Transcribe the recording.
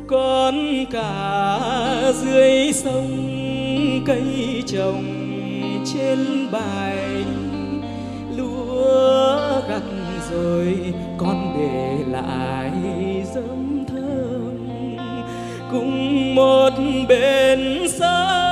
con cả dưới sông cây trồng trên bãi, lúa gặt rồi con để lại dấm thơm cùng một bên sông